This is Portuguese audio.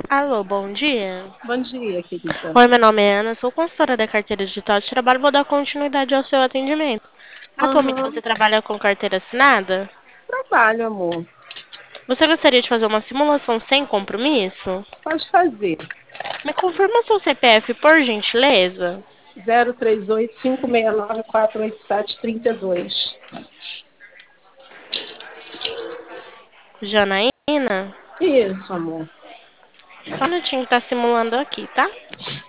Alô, bom dia. Bom dia, querida. Oi, meu nome é Ana, sou consultora da carteira digital de trabalho. Vou dar continuidade ao seu atendimento. Atualmente Aham, você trabalha com carteira assinada? trabalho, amor. Você gostaria de fazer uma simulação sem compromisso? Pode fazer. Me confirma seu CPF, por gentileza? 038-569-487-32. Janaína? Isso, amor. Só um minutinho que tá simulando aqui, tá?